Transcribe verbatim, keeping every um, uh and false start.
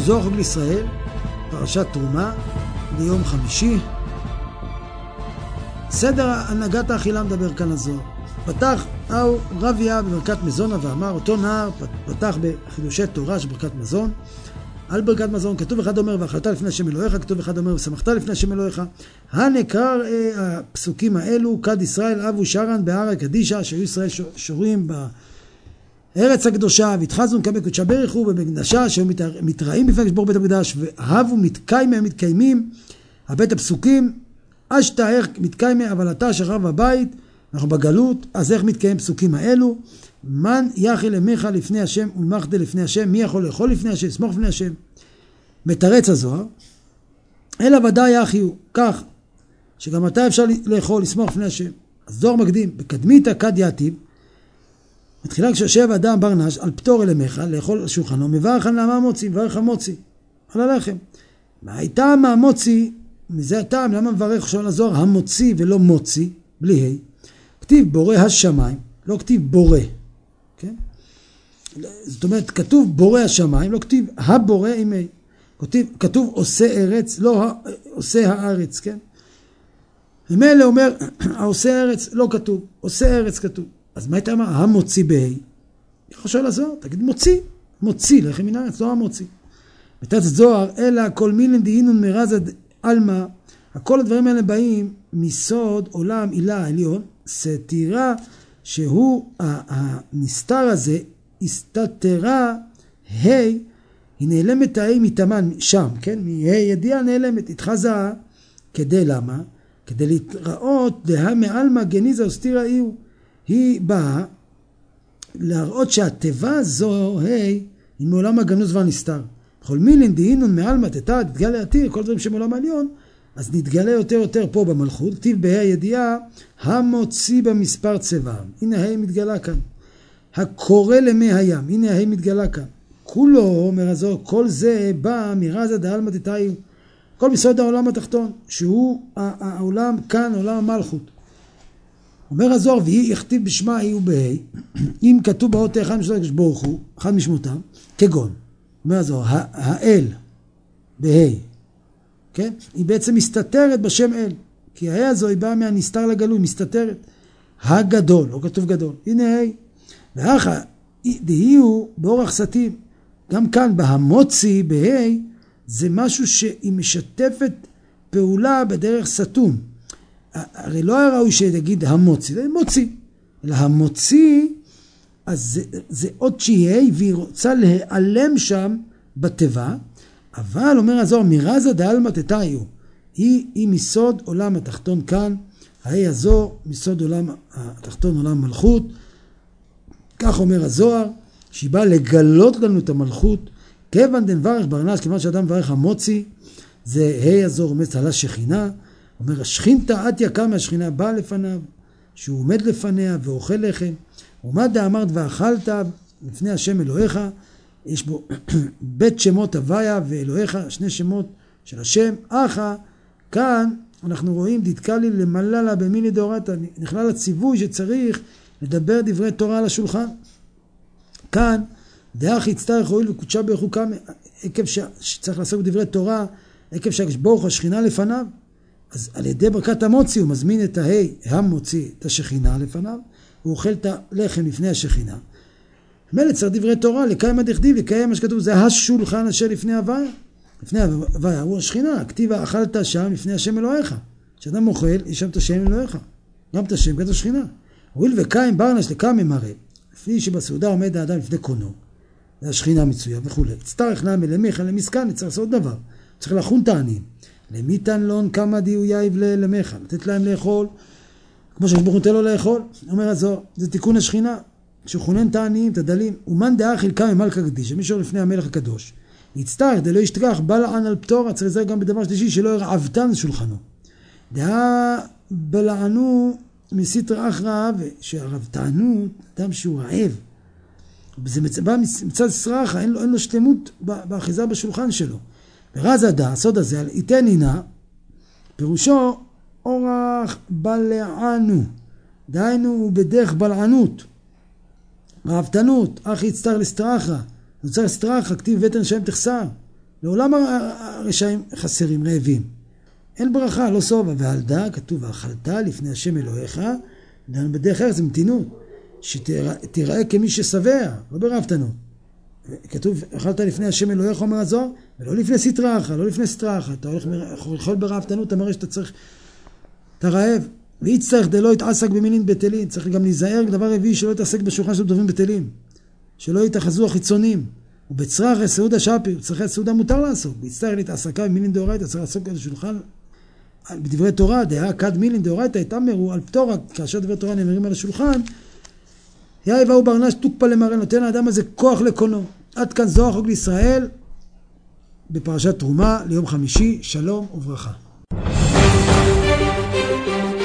זוהר חג לישראל, פרשת תרומה, ליום חמישי. סדר הנהגת האכילה מדבר כאן הזוהר. פתח אהו רביה בברכת מזונה ואמר, אותו נער פתח בחידושי תורה של ברכת מזון. על ברכת מזון כתוב אחד אומר ואכלת לפני השם אלוהיך, כתוב אחד אומר ושמחת לפני השם אלוהיך. הנקרא הפסוקים האלו, כד ישראל אבו שרן בהר הקדישה, שהיו ישראל שורים בארץ הקדושה, והתחזו נקבה קודשה בריחו במקדשה, שהיו מתראים בפני שבור בית המקדש, ואהבו מתקיימים מתקיימים. הבית הפסוקים, אשתה איך מתקיימי, אבל אתה שרב הבית, אנחנו בגלות, אז איך מתקיים פסוקים האלו? מן יחי למך לפני השם ולמחדה לפני השם, מי יכול לאכול לפני השם, לסמוך לפני השם? מתרץ הזוהר, אלא ודאי יחיו, כך, שגם אתה אפשר לאכול, לסמוך לפני השם. אז זוהר מקדים, בקדמית כד יתיב, מתחילה כשיושב אדם ברנש על פטור אלמך, לאכול על שולחנו, מברך על למה מוציא, מברך המוציא, על הלחם. מה הייתה מהמוציא, מזה הטעם, למה מברך שואל הזוהר, המוציא ולא מוציא, בלי ה'. כתיב בורא השמיים, לא כתיב בורא, כן? זאת אומרת, כתוב בורא השמיים, לא כתיב הבורא עם ה'. כתוב, כתוב עושה ארץ, לא עושה הארץ, כן? ומילא אומר, העושה ארץ לא כתוב, עושה ארץ כתוב. אז מה הייתה מה? המוציא בה'. איך שואל הזוהר? תגיד מוציא, מוציא, לחם מן הארץ, לא המוציא. בתת זוהר, אלא כל מילן דהינון מרזד אלמה, כל הדברים האלה באים מסוד עולם עילה העליון, סתירה שהוא, הנסתר הזה, הסתתרה, ה' היא נעלמת הה' מתאמן שם, כן? מה' ידיעה נעלמת, התחזה, כדי למה? כדי להתראות, דה מעלמה גניזה וסתירה איהו, היא באה להראות שהטבע זו, ה' היא מעולם הגנוז והנסתר. בכל מילין דהינון מעלמה תתא, תתגלה עתיר, כל דברים שמעולם העליון, אז נתגלה יותר יותר פה במלכות, טיב בה' הידיעה, המוציא במספר צבעם. הנה הה' מתגלה כאן. הקורא למי הים, הנה הה' מתגלה כאן. כולו, אומר הזוהר, כל זה בא מרזא דעלמא דתאיהו. כל מסוד העולם התחתון, שהוא העולם כאן, עולם המלכות. אומר הזוהר, והיא יכתיב בשמה היא ובה', אם כתוב באות אחד משמות הקדוש ברוך הוא, אחד משמותם, כגון. אומר הזוהר, האל, בה', כן? היא בעצם מסתתרת בשם אל, כי הה' הזו היא באה מהנסתר לגלוי, מסתתרת. הגדול, לא כתוב גדול, הנה ה', ואחר, דהיהו באורח סתים, גם כאן בהמוציא, בה', זה משהו שהיא משתפת פעולה בדרך סתום. הרי לא היה ראוי שיגיד המוציא, זה מוציא, אלא המוציא, אז זה, זה עוד שיהיה, והיא רוצה להיעלם שם בטבע, אבל אומר הזוהר, מרזא דעלמא תתאיהו, היא, היא מסוד עולם התחתון כאן, ההיא הזו מסוד עולם התחתון עולם מלכות, כך אומר הזוהר, שהיא באה לגלות לנו את המלכות, כיוון דנברך ברנש, כיוון שאדם מברך המוציא, זה ההיא הזו רומז על השכינה, אומר השכינתא עטיה קמא, השכינה באה לפניו, שהוא עומד לפניה ואוכל לחם, ומה דאמרת ואכלת לפני השם אלוהיך, יש בו בית שמות הוויה ואלוהיך, שני שמות של השם, אחא, כאן אנחנו רואים דתקלי למללה במיני דאורייתא, נכלל הציווי שצריך לדבר דברי תורה על השולחן. כאן, דאח יצטרך הועיל וקודשה בריך הוא קמא, עקב שצריך לעשות דברי תורה, עקב שהקדוש ברוך הוא השכינה לפניו, אז על ידי ברכת המוציא הוא מזמין את ההי, המוציא, את השכינה לפניו, הוא אוכל את הלחם לפני השכינה. מילא צריך דברי תורה, לקיים הדכתיב, לקיים מה שכתוב, זה השולחן אשר לפני הוויה. לפני הוויה הוא השכינה, כתיבה אכלת שם לפני השם אלוהיך. כשאדם אוכל, יש שם את השם אלוהיך. גם את השם, כת השכינה. הואיל וקיים ברנש לקיים מראה, לפני שבסעודה עומד האדם לפני קונו, זה השכינה מצויה וכו'. צטרך נעמי למיכה למסכן, צריך לעשות דבר. צריך לחון תעניים. למי תנלון כמה דיו יאיב ללמיכה, לתת להם לאכול, כמו שברוך נותן לו לאכול, אומר הזוהר, זה תיקון השכינה. שכונן תעניים, תדלים, ומן דאחיל קמא מלכא קדישא, מישהו לפני המלך הקדוש, יצטרך, דלא ישתכח, בלען על פטור, צריך לזה גם בדבר שלישי, שלא ירעבתן שולחנו. דהה בלענו מסיטרא אחרא, שהרעבתנות, אדם שהוא רעב, זה בא מצד סרחה, אין לו, אין לו שלמות באחיזה בשולחן שלו. ורזא דא, סוד הזה, על איתן הנה, פירושו אורח בלענו, דהיינו הוא בדרך בלענות, רעבתנות, אחי יצטרך לסטרחה, הוא צריך לסטרחה, כתיב ותן שם תחסר, לעולם הרשעים חסרים, רעבים. אין ברכה, לא סובה. והלדה, כתוב, ואכלת לפני השם אלוהיך, בדרך ארץ, מתינות, שתראה כמי ששבע, לא ברהבתנות. כתוב, אכלת לפני השם אלוהיך, אומר הזוהר, ולא לפני סטראך, לא לפני סטראך. אתה הולך לאכול ברהבתנות, אתה מראה שאתה צריך, אתה רעב. ויצטרך דלא יתעסק במינין בטלין. צריך גם להיזהר, דבר רביעי, שלא יתעסק בשולחן של דוברים בטלים. שלא יתאחזו החיצונים. ובצרח סעודה שפיר, צריך סעודה מותר לעסוק. ויצטרך להתעסקה במינין דאורייתא, צריך לעסוק על השולחן בדברי תורה, דעה כד מילין דאורייתא, התאמרו על פטורה, כאשר דברי תורה נאמרים על השולחן, יאי ואו ברנש תוקפא למראה, נותן האדם הזה כוח לקונו. עד כאן זוהר חוק לישראל, בפרשת תרומה ליום חמישי, שלום וברכה.